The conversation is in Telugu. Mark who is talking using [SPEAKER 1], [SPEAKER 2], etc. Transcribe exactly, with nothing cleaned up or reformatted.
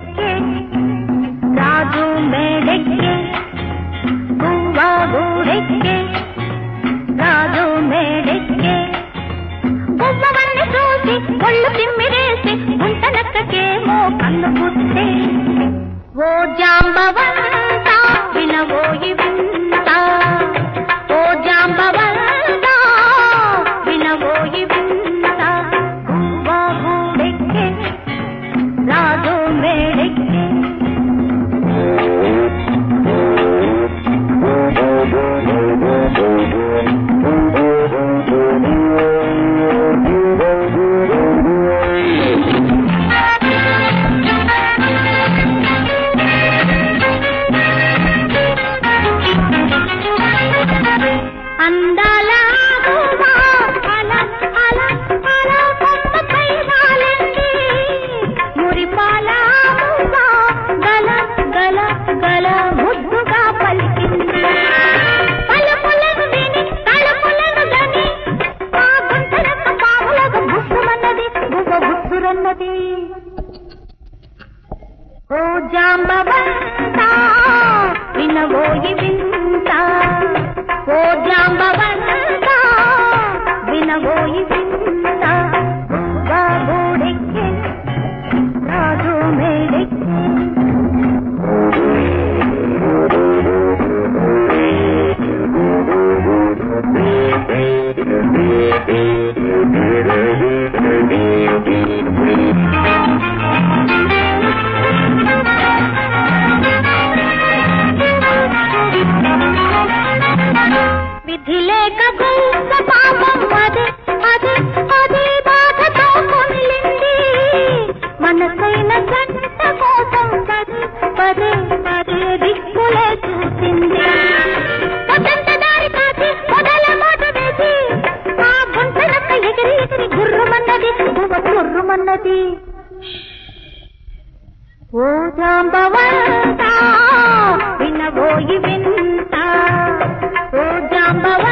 [SPEAKER 1] గూడెక్కే రాజు మేడెక్కే గువ్వ గూడెక్కే రాజు మేడెక్కే గువ్వవన్ని చూసి ఒళ్ళు తిమ్మిరేసి గుంటనక్కకేమో కన్ను పుట్టే ఓ జాంబవంతా వినవోయి వింతా ఓ జాంబవంతా వినవోయి వింతా గువ్వ గూడెక్కే రాజు మేడెక్కే అందాల గువ్వా అల అల అల కొమ్మపై వాలింది మురిపాల మువ్వా గల గల గల ముద్దుగా పలికింది పలుకులను విని తలుపులను గని ఆ గుంటనక్క పాములకు బుస్సుమన్నది గువ్వ బుస్సురన్నది ఓ జాంబవంతా వినవోయి వింతా ఓ జాంబవంతా వినవోయి వింతా గువ్వ గూడెక్కే రాజు మేడెక్కే విధి లేక గువ్వ పాపం అదే అదే అదే బాధతో కొనిలింది మనసైన జంట కోసం పదే పదే పదే దిక్కులే చూసింది పొద్దంత దారి కాచి మొదల మాట వేసి ఆ గుంటనక్క ఎగిరి ఎగిరి గుర్రుమన్నది గువ్వ గుర్రుమన్నది ఓ జాంబవంతా వినబోయి వింతా ఓ జాంబవంతా